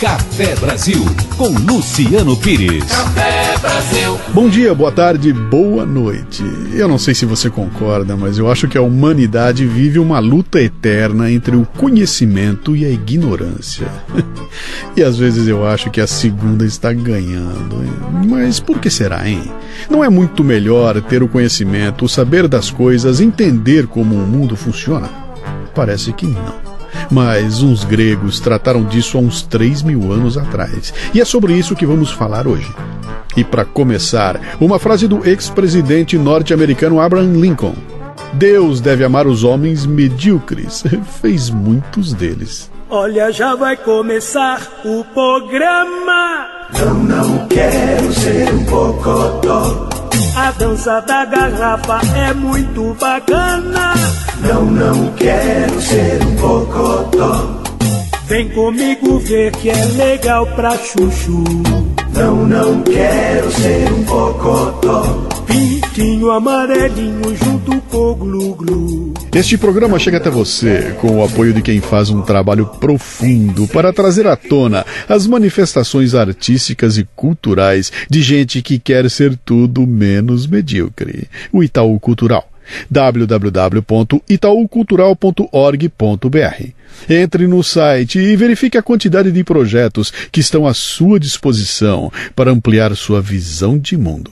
Café Brasil, com Luciano Pires. Café Brasil. Bom dia, boa tarde, boa noite. Eu não sei se você concorda, mas eu acho que a humanidade vive uma luta eterna entre o conhecimento e a ignorância. E às vezes eu acho que a segunda está ganhando. Mas por que será, hein? Não é muito melhor ter o conhecimento, o saber das coisas, entender como o mundo funciona? Parece que não. Mas uns gregos trataram disso há uns 3.000 anos atrás. E é sobre isso que vamos falar hoje. E para começar, uma frase do ex-presidente norte-americano Abraham Lincoln. Deus deve amar os homens medíocres. Fez muitos deles. Olha, já vai começar o programa. Não quero ser um bocodó. A dança da garrafa é muito bacana. Não quero ser um bocodó. Vem comigo ver que é legal pra chuchu. Não quero ser um bocodó. Pintinho amarelinho junto com o glu-glu. Este programa chega até você com o apoio de quem faz um trabalho profundo para trazer à tona as manifestações artísticas e culturais de gente que quer ser tudo menos medíocre. O Itaú Cultural. www.itaucultural.org.br. Entre no site e verifique a quantidade de projetos que estão à sua disposição para ampliar sua visão de mundo.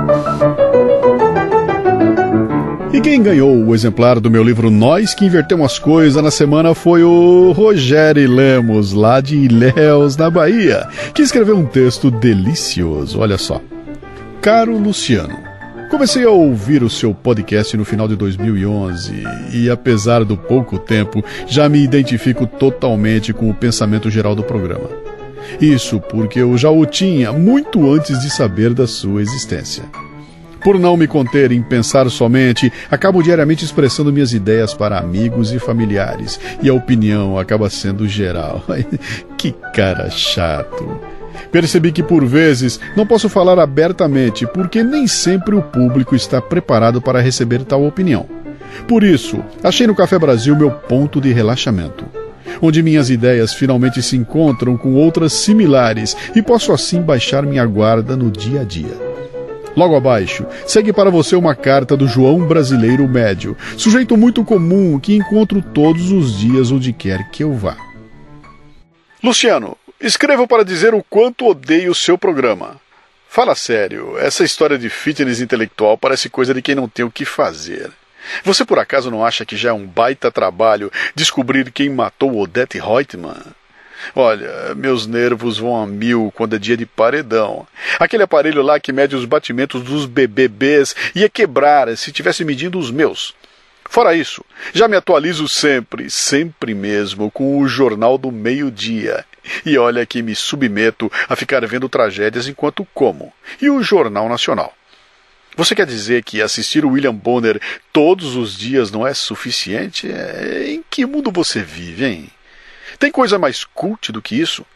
E quem ganhou o exemplar do meu livro Nós que Invertemos as Coisas na semana foi o Rogério Lemos, lá de Ilhéus, na Bahia, que escreveu um texto delicioso. Olha só. Caro Luciano, comecei a ouvir o seu podcast no final de 2011 e, apesar do pouco tempo, já me identifico totalmente com o pensamento geral do programa. Isso porque eu já o tinha muito antes de saber da sua existência. Por não me conter em pensar somente, acabo diariamente expressando minhas ideias para amigos e familiares, e a opinião acaba sendo geral. Que cara chato. Percebi que por vezes não posso falar abertamente, porque nem sempre o público está preparado para receber tal opinião. Por isso, achei no Café Brasil meu ponto de relaxamento, onde minhas ideias finalmente se encontram com outras similares e posso assim baixar minha guarda no dia a dia. Logo abaixo, segue para você uma carta do João Brasileiro Médio, sujeito muito comum que encontro todos os dias onde quer que eu vá. Luciano, escrevo para dizer o quanto odeio o seu programa. Fala sério, essa história de fitness intelectual parece coisa de quem não tem o que fazer. Você por acaso não acha que já é um baita trabalho descobrir quem matou Odete Reutemann? Olha, meus nervos vão a 1000 quando é dia de paredão. Aquele aparelho lá que mede os batimentos dos BBBs ia quebrar se estivesse medindo os meus. Fora isso, já me atualizo sempre mesmo, com o Jornal do Meio-Dia. E olha que me submeto a ficar vendo tragédias enquanto como. E o Jornal Nacional. Você quer dizer que assistir o William Bonner todos os dias não é suficiente? Em que mundo você vive, hein? Tem coisa mais cult do que isso?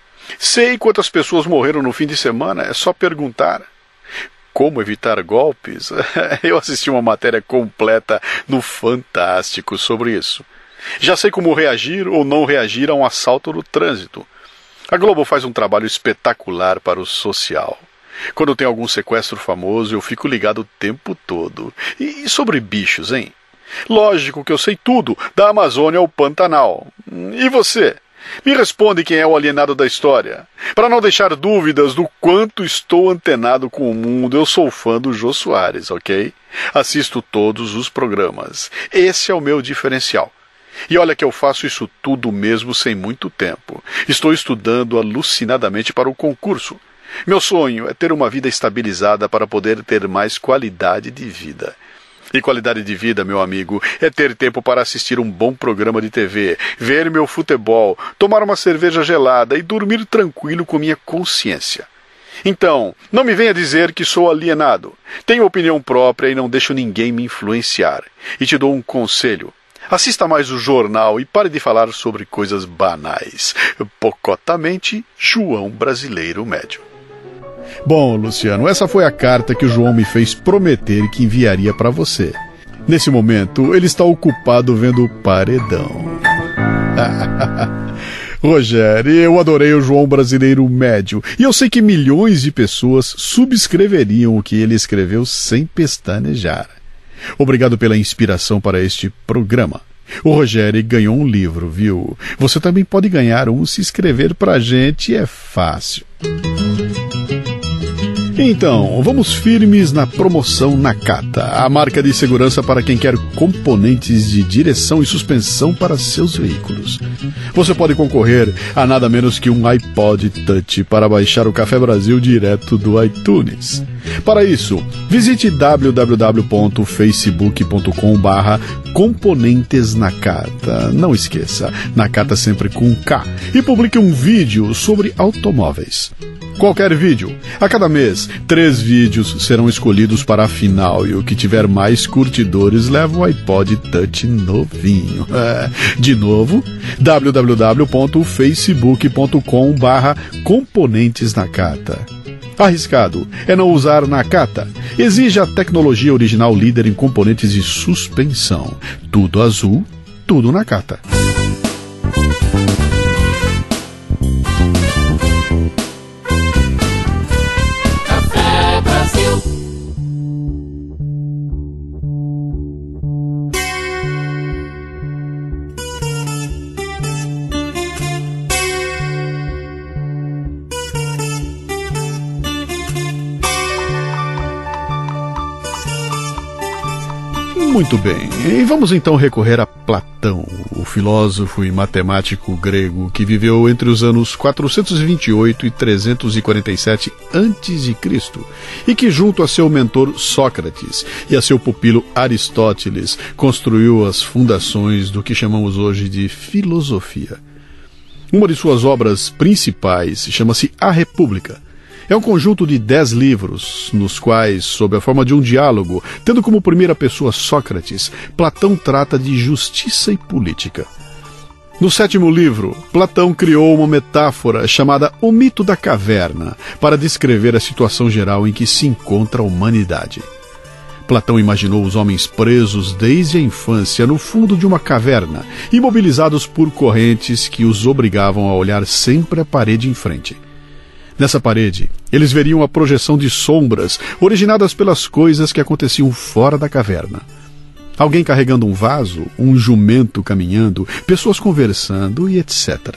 Sei quantas pessoas morreram no fim de semana, é só perguntar. Como evitar golpes? Eu assisti uma matéria completa no Fantástico sobre isso. Já sei como reagir ou não reagir a um assalto no trânsito. A Globo faz um trabalho espetacular para o social. Quando tem algum sequestro famoso, eu fico ligado o tempo todo. E sobre bichos, hein? Lógico que eu sei tudo, da Amazônia ao Pantanal. E você? Me responde quem é o alienado da história. Para não deixar dúvidas do quanto estou antenado com o mundo, eu sou fã do Jô Soares, ok? Assisto todos os programas. Esse é o meu diferencial. E olha que eu faço isso tudo mesmo sem muito tempo. Estou estudando alucinadamente para o concurso. Meu sonho é ter uma vida estabilizada para poder ter mais qualidade de vida. E qualidade de vida, meu amigo, é ter tempo para assistir um bom programa de TV, ver meu futebol, tomar uma cerveja gelada e dormir tranquilo com minha consciência. Então, não me venha dizer que sou alienado. Tenho opinião própria e não deixo ninguém me influenciar. E te dou um conselho. Assista mais o jornal e pare de falar sobre coisas banais. Pocotamente, João Brasileiro Médio. Bom, Luciano, essa foi a carta que o João me fez prometer que enviaria para você. Nesse momento, ele está ocupado vendo o paredão. Rogério, eu adorei o João Brasileiro Médio e eu sei que milhões de pessoas subscreveriam o que ele escreveu sem pestanejar. Obrigado pela inspiração para este programa. O Rogério ganhou um livro, viu? Você também pode ganhar um se inscrever pra gente, é fácil. Então, vamos firmes na promoção Nakata, a marca de segurança para quem quer componentes de direção e suspensão para seus veículos. Você pode concorrer a nada menos que um iPod Touch para baixar o Café Brasil direto do iTunes. Para isso, visite www.facebook.com/componentesnakata. Não esqueça, Nakata sempre com K. E publique um vídeo sobre automóveis. Qualquer vídeo. A cada mês, 3 vídeos serão escolhidos para a final e o que tiver mais curtidores leva o iPod Touch novinho. De novo, www.facebook.com/componentesnakata. Arriscado é não usar Nakata. Exige a tecnologia original líder em componentes de suspensão. Tudo azul, tudo Nakata. Muito bem, e vamos então recorrer a Platão, o filósofo e matemático grego que viveu entre os anos 428 e 347 a.C. e que junto a seu mentor Sócrates e a seu pupilo Aristóteles construiu as fundações do que chamamos hoje de filosofia. Uma de suas obras principais chama-se A República. É um conjunto de 10 livros, nos quais, sob a forma de um diálogo, tendo como primeira pessoa Sócrates, Platão trata de justiça e política. No 7º livro, Platão criou uma metáfora chamada O Mito da Caverna, para descrever a situação geral em que se encontra a humanidade. Platão imaginou os homens presos desde a infância no fundo de uma caverna, imobilizados por correntes que os obrigavam a olhar sempre a parede em frente. Nessa parede, eles veriam a projeção de sombras originadas pelas coisas que aconteciam fora da caverna. Alguém carregando um vaso, um jumento caminhando, pessoas conversando e etc.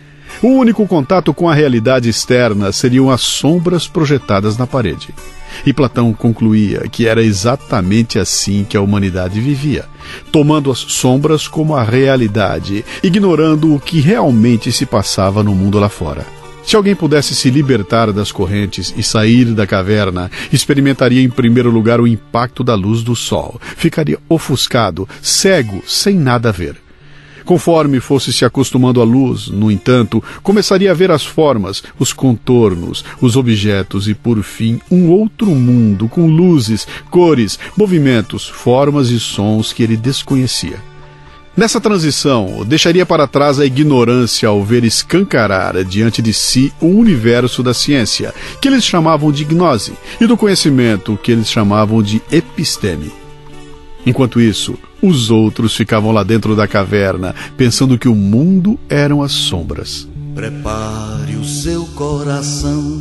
O único contato com a realidade externa seriam as sombras projetadas na parede. E Platão concluía que era exatamente assim que a humanidade vivia, tomando as sombras como a realidade, ignorando o que realmente se passava no mundo lá fora. Se alguém pudesse se libertar das correntes e sair da caverna, experimentaria em primeiro lugar o impacto da luz do sol. Ficaria ofuscado, cego, sem nada a ver. Conforme fosse se acostumando à luz, no entanto, começaria a ver as formas, os contornos, os objetos e, por fim, um outro mundo com luzes, cores, movimentos, formas e sons que ele desconhecia. Nessa transição, deixaria para trás a ignorância ao ver escancarar diante de si o universo da ciência, que eles chamavam de gnose, e do conhecimento, que eles chamavam de episteme. Enquanto isso, os outros ficavam lá dentro da caverna, pensando que o mundo eram as sombras. Prepare o seu coração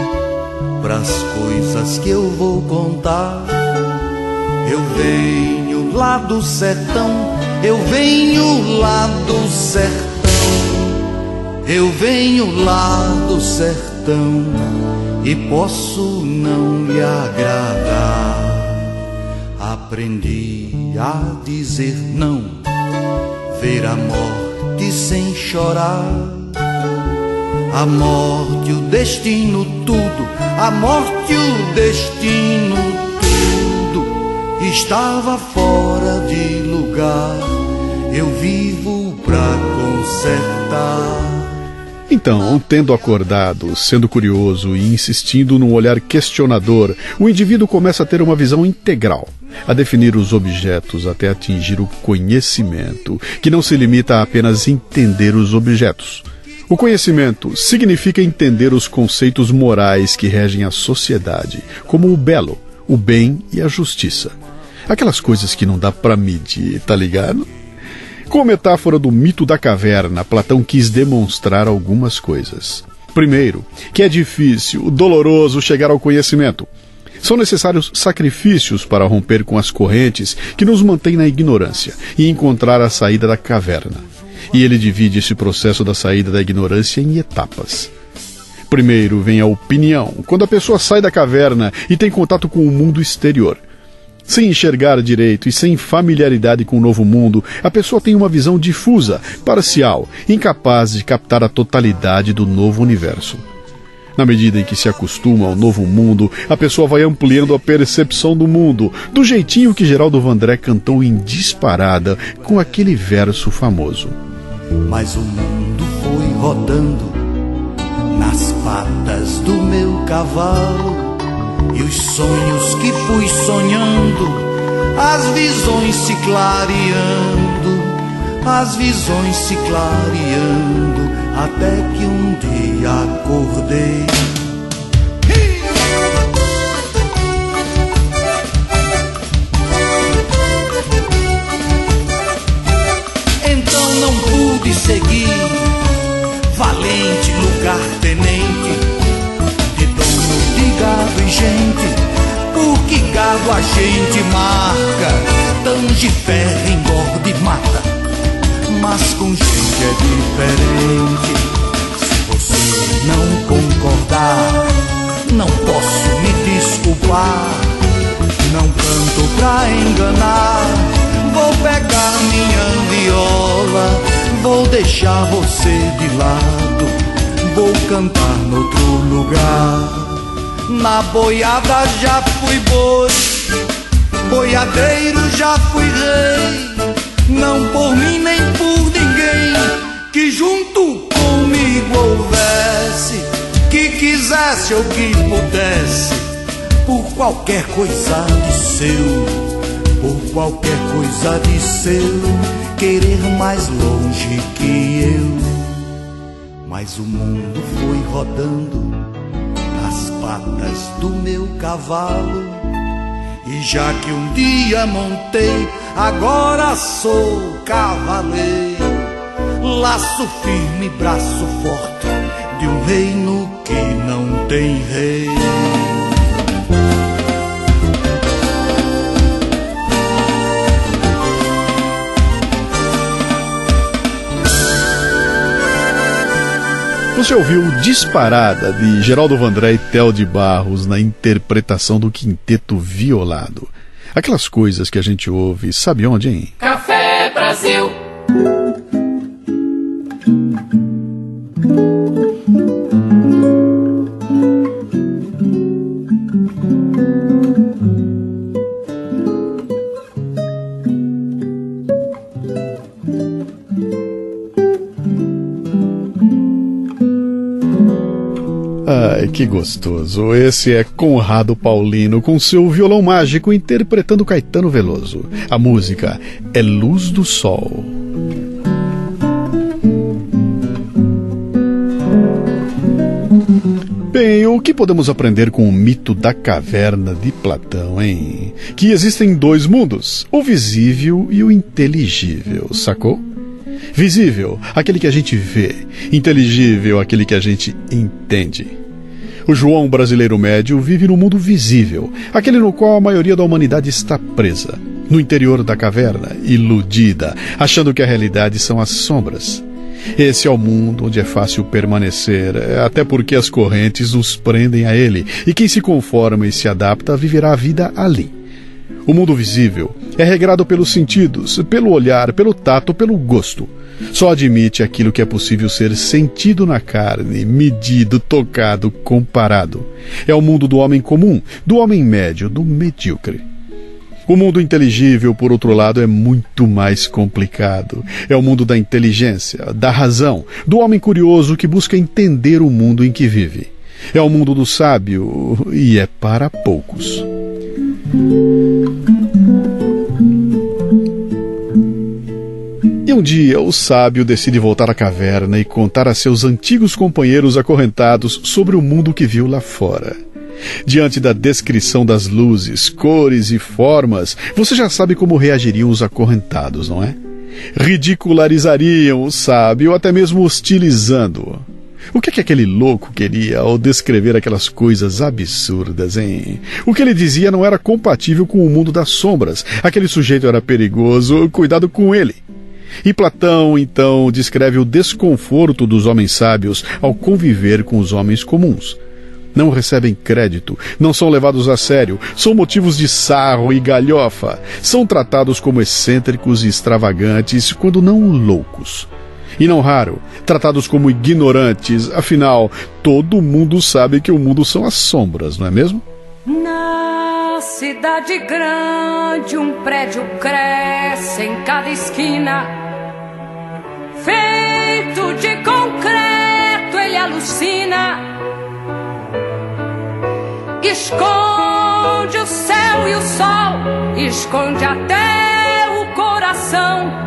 pras coisas que eu vou contar. Eu venho lá do sertão, eu venho lá do sertão, eu venho lá do sertão e posso não lhe agradar. Aprendi a dizer não, ver a morte sem chorar. A morte, o destino, tudo, a morte, o destino, tudo estava fora de lugar. Eu vivo pra consertar. Então, tendo acordado, sendo curioso e insistindo num olhar questionador, o indivíduo começa a ter uma visão integral, a definir os objetos até atingir o conhecimento, que não se limita a apenas entender os objetos. O conhecimento significa entender os conceitos morais que regem a sociedade, como o belo, o bem e a justiça. Aquelas coisas que não dá pra medir, tá ligado? Com a metáfora do mito da caverna, Platão quis demonstrar algumas coisas. Primeiro, que é difícil, doloroso chegar ao conhecimento. São necessários sacrifícios para romper com as correntes que nos mantêm na ignorância e encontrar a saída da caverna. E ele divide esse processo da saída da ignorância em etapas. Primeiro vem a opinião, quando a pessoa sai da caverna e tem contato com o mundo exterior. Sem enxergar direito e sem familiaridade com o novo mundo, a pessoa tem uma visão difusa, parcial, incapaz de captar a totalidade do novo universo. Na medida em que se acostuma ao novo mundo, a pessoa vai ampliando a percepção do mundo, do jeitinho que Geraldo Vandré cantou em Disparada, com aquele verso famoso. Mas o mundo foi rodando nas patas do meu cavalo, e os sonhos que fui sonhando, as visões se clareando, as visões se clareando, até que um dia acordei. Então não pude seguir, valente lugar-tenente, de dono de gado e gente, porque gado a gente marca, tange, ferra, engorda e mata. Mas com gente é diferente. Se você não concordar, não posso me desculpar. Não canto pra enganar, vou pegar minha viola, vou deixar você de lado, vou cantar noutro lugar. Na boiada já fui boi, boiadeiro já fui rei, não por mim nem por ninguém que junto comigo houvesse, que quisesse ou que pudesse, por qualquer coisa de seu, por qualquer coisa de seu, querer mais longe que eu. Mas o mundo foi rodando nas patas do meu cavalo, e já que um dia montei, agora sou cavaleiro, laço firme, braço forte de um reino que não tem rei. Você ouviu Disparada, de Geraldo Vandré e Théo de Barros, na interpretação do Quinteto Violado. Aquelas coisas que a gente ouve, sabe onde, hein? Café Brasil. Ai, que gostoso. Esse é Conrado Paulino com seu violão mágico interpretando Caetano Veloso. A música é Luz do Sol. Bem, o que podemos aprender com o mito da caverna de Platão, hein? Que existem dois mundos, o visível e o inteligível, sacou? Visível, aquele que a gente vê. Inteligível, aquele que a gente entende. O João brasileiro médio vive no mundo visível, aquele no qual a maioria da humanidade está presa. No interior da caverna, iludida, achando que a realidade são as sombras. Esse é o mundo onde é fácil permanecer, até porque as correntes nos prendem a ele, e quem se conforma e se adapta viverá a vida ali. O mundo visível é regrado pelos sentidos, pelo olhar, pelo tato, pelo gosto. Só admite aquilo que é possível ser sentido na carne, medido, tocado, comparado. É o mundo do homem comum, do homem médio, do medíocre. O mundo inteligível, por outro lado, é muito mais complicado. É o mundo da inteligência, da razão, do homem curioso que busca entender o mundo em que vive. É o mundo do sábio e é para poucos. E um dia o sábio decide voltar à caverna e contar a seus antigos companheiros acorrentados sobre o mundo que viu lá fora. Diante da descrição das luzes, cores e formas, você já sabe como reagiriam os acorrentados, não é? Ridicularizariam o sábio, até mesmo hostilizando-o. O que aquele louco queria ao descrever aquelas coisas absurdas, hein? O que ele dizia não era compatível com o mundo das sombras. Aquele sujeito era perigoso, cuidado com ele. E Platão, então, descreve o desconforto dos homens sábios ao conviver com os homens comuns. Não recebem crédito, não são levados a sério, são motivos de sarro e galhofa, são tratados como excêntricos e extravagantes, quando não loucos. E não raro, tratados como ignorantes, afinal, todo mundo sabe que o mundo são as sombras, não é mesmo? Na cidade grande um prédio cresce em cada esquina, feito de concreto ele alucina, esconde o céu e o sol, esconde até o coração.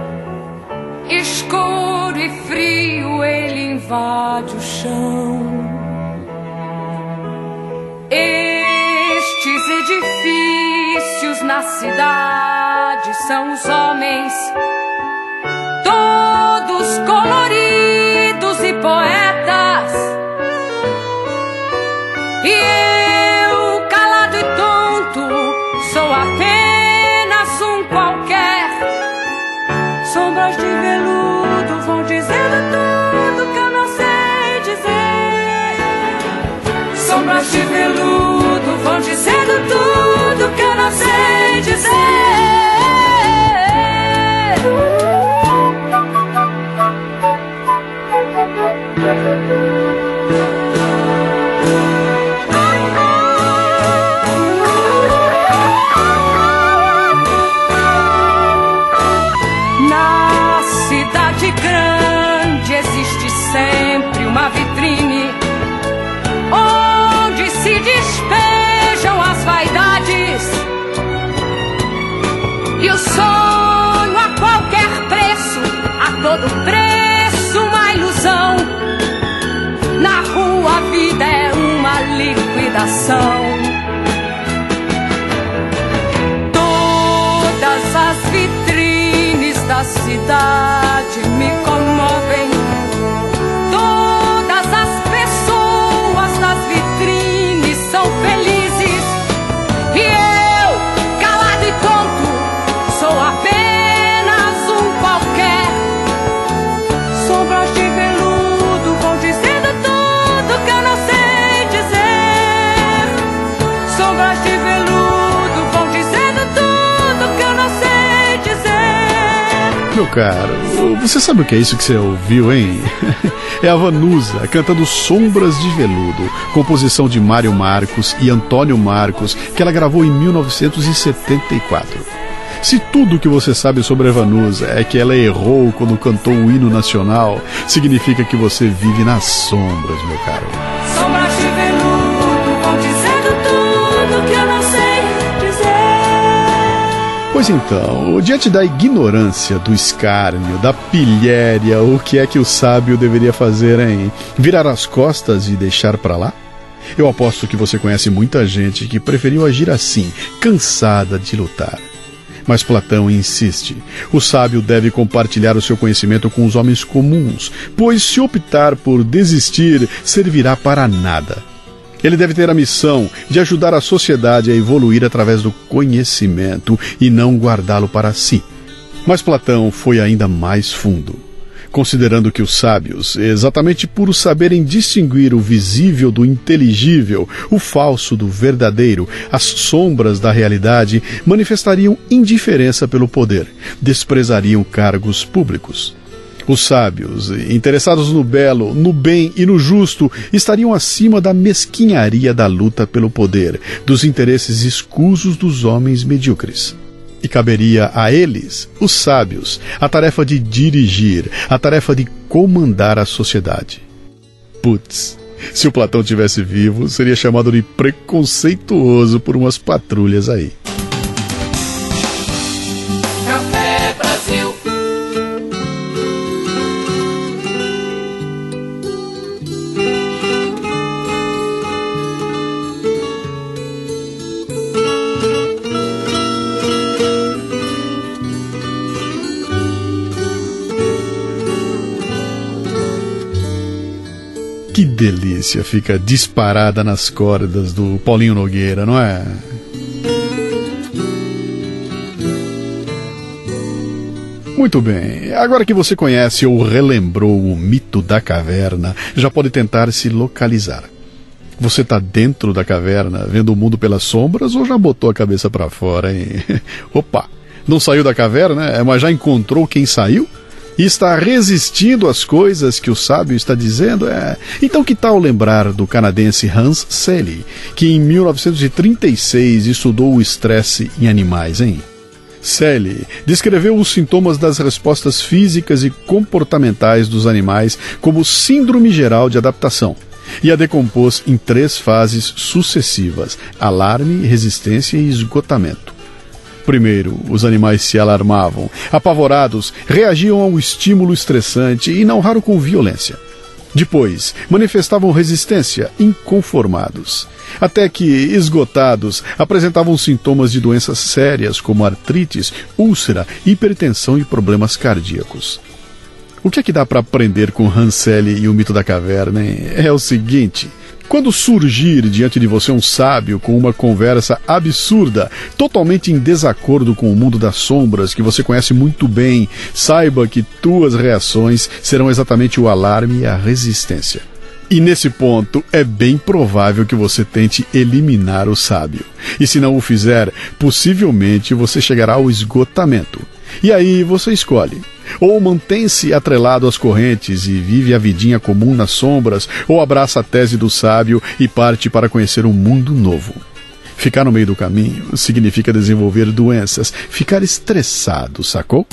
Escuro e frio ele invade o chão. Estes edifícios na cidade são os homens, todos coloridos e poetas. E eu, calado e tonto, sou apenas um qualquer. Sombras de veludo vão dizendo tudo que eu não sei dizer. Sombras de veludo vão dizendo tudo que eu não sei dizer. Sempre uma vitrine onde se despejam as vaidades e o sonho a qualquer preço, a todo preço uma ilusão. Na rua a vida é uma liquidação. Todas as vitrines da cidade me comovem. São felizes e eu, calado e tonto, sou apenas um qualquer. Sombras de veludo vão dizendo tudo que eu não sei dizer. Sombras de veludo vão dizendo tudo que eu não sei dizer. Meu caro, você sabe o que é isso que você ouviu, hein? É a Vanusa cantando Sombras de Veludo, composição de Mário Marcos e Antônio Marcos, que ela gravou em 1974. Se tudo o que você sabe sobre a Vanusa é que ela errou quando cantou o hino nacional, significa que você vive nas sombras, meu caro. Sombras de veludo vão dizendo tudo que eu não sei dizer. Pois então, diante da ignorância, do escárnio, da pilhéria, o que é que o sábio deveria fazer, hein? Virar as costas e deixar pra lá? Eu aposto que você conhece muita gente que preferiu agir assim, cansada de lutar. Mas Platão insiste. O sábio deve compartilhar o seu conhecimento com os homens comuns, pois se optar por desistir, servirá para nada. Ele deve ter a missão de ajudar a sociedade a evoluir através do conhecimento e não guardá-lo para si. Mas Platão foi ainda mais fundo, considerando que os sábios, exatamente por saberem distinguir o visível do inteligível, o falso do verdadeiro, as sombras da realidade, manifestariam indiferença pelo poder, desprezariam cargos públicos. Os sábios, interessados no belo, no bem e no justo, estariam acima da mesquinharia da luta pelo poder, dos interesses escusos dos homens medíocres. E caberia a eles, os sábios, a tarefa de dirigir, a tarefa de comandar a sociedade. Putz, se o Platão tivesse vivo, seria chamado de preconceituoso por umas patrulhas aí. Café Brasil. Que delícia, fica disparada nas cordas do Paulinho Nogueira, não é? Muito bem, agora que você conhece ou relembrou o mito da caverna, já pode tentar se localizar. Você está dentro da caverna, vendo o mundo pelas sombras, ou já botou a cabeça para fora, hein? Opa, não saiu da caverna, mas já encontrou quem saiu? E está resistindo às coisas que o sábio está dizendo? Então que tal lembrar do canadense Hans Selye, que em 1936 estudou o estresse em animais, hein? Selye descreveu os sintomas das respostas físicas e comportamentais dos animais como síndrome geral de adaptação e a decompôs em 3 fases sucessivas: alarme, resistência e esgotamento. Primeiro, os animais se alarmavam. Apavorados, reagiam ao estímulo estressante e não raro com violência. Depois, manifestavam resistência, inconformados. Até que, esgotados, apresentavam sintomas de doenças sérias como artrites, úlcera, hipertensão e problemas cardíacos. O que é que dá para aprender com Hans Selye e o mito da caverna, hein? É o seguinte: quando surgir diante de você um sábio com uma conversa absurda, totalmente em desacordo com o mundo das sombras que você conhece muito bem, saiba que tuas reações serão exatamente o alarme e a resistência. E nesse ponto, é bem provável que você tente eliminar o sábio. E se não o fizer, possivelmente você chegará ao esgotamento. E aí você escolhe: ou mantém-se atrelado às correntes e vive a vidinha comum nas sombras, ou abraça a tese do sábio e parte para conhecer um mundo novo. Ficar no meio do caminho significa desenvolver doenças, ficar estressado, sacou?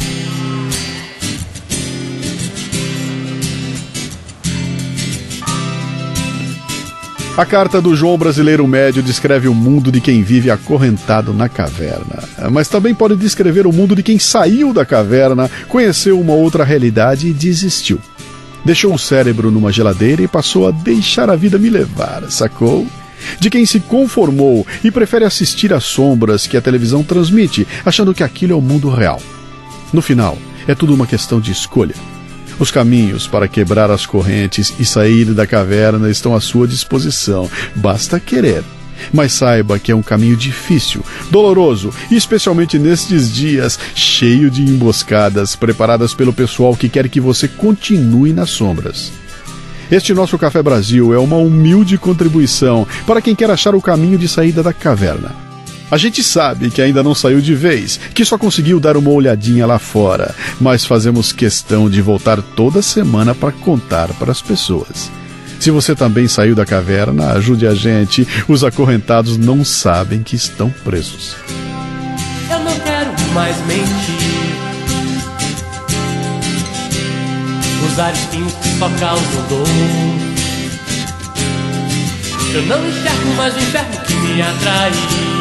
A carta do João Brasileiro Médio descreve o mundo de quem vive acorrentado na caverna, mas também pode descrever o mundo de quem saiu da caverna, conheceu uma outra realidade e desistiu. Deixou o cérebro numa geladeira e passou a deixar a vida me levar, sacou? De quem se conformou e prefere assistir às sombras que a televisão transmite, achando que aquilo é o mundo real. No final, é tudo uma questão de escolha. Os caminhos para quebrar as correntes e sair da caverna estão à sua disposição. Basta querer. Mas saiba que é um caminho difícil, doloroso, e especialmente nestes dias, cheio de emboscadas preparadas pelo pessoal que quer que você continue nas sombras. Este nosso Café Brasil é uma humilde contribuição para quem quer achar o caminho de saída da caverna. A gente sabe que ainda não saiu de vez, que só conseguiu dar uma olhadinha lá fora, mas fazemos questão de voltar toda semana para contar para as pessoas. Se você também saiu da caverna, ajude a gente. Os acorrentados não sabem que estão presos. Eu não quero mais mentir. Usar espinhos que só causam dor. Eu não enxergo mais o inferno que me atraiu.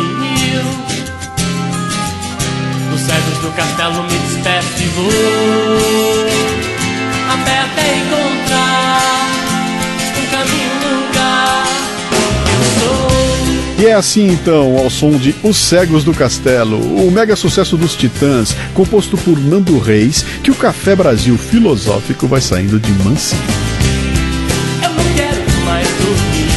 Dos cedros do castelo me despeço e vou a pé até encontrar um caminho no lugar que eu sou. E é assim então, ao som de Os Cegos do Castelo, o mega sucesso dos Titãs, composto por Nando Reis, que o Café Brasil filosófico vai saindo de mansinho. Eu não quero mais dormir.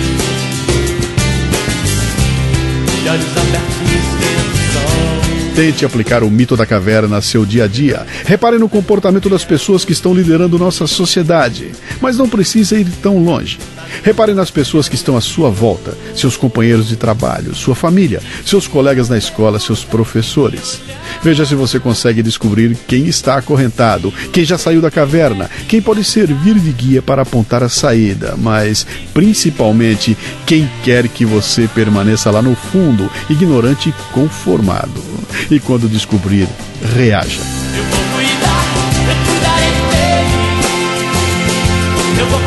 De olhos abertos me esquento o sol. Tente aplicar o mito da caverna a seu dia a dia. Repare no comportamento das pessoas que estão liderando nossa sociedade. Mas não precisa ir tão longe. Repare nas pessoas que estão à sua volta, seus companheiros de trabalho, sua família, seus colegas na escola, seus professores. Veja se você consegue descobrir quem está acorrentado, quem já saiu da caverna, quem pode servir de guia para apontar a saída, mas, principalmente, quem quer que você permaneça lá no fundo, ignorante e conformado. E quando descobrir, reaja. Eu vou cuidar, eu cuidarei dele. Eu vou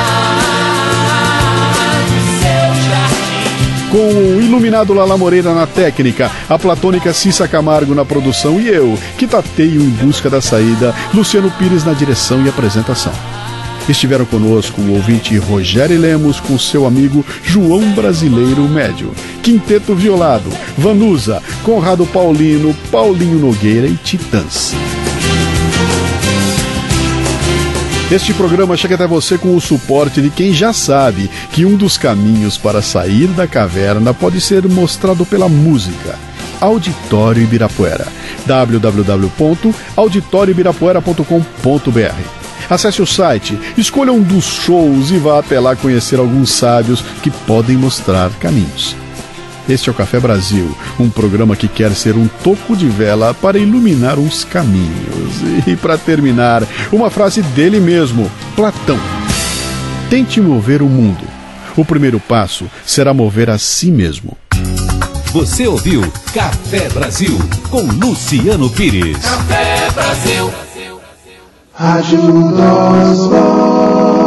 cuidar do seu jardim. Com o iluminado Lala Moreira na técnica, a platônica Cissa Camargo na produção e eu, que tateio em busca da saída, Luciano Pires na direção e apresentação. Estiveram conosco o ouvinte Rogério Lemos com seu amigo João Brasileiro Médio, Quinteto Violado, Vanusa, Conrado Paulino, Paulinho Nogueira e Titãs. Este programa chega até você com o suporte de quem já sabe que um dos caminhos para sair da caverna pode ser mostrado pela música. Auditório Ibirapuera. www.auditorioibirapuera.com.br. Acesse o site, escolha um dos shows e vá até lá conhecer alguns sábios que podem mostrar caminhos. Este é o Café Brasil, um programa que quer ser um toco de vela para iluminar os caminhos. E para terminar, uma frase dele mesmo, Platão. Tente mover o mundo. O primeiro passo será mover a si mesmo. Você ouviu Café Brasil com Luciano Pires. Café Brasil. Ajuda os